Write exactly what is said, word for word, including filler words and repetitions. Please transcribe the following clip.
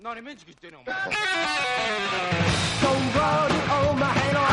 何メンチ切ってんねんお前。 Don't worry, oh my hello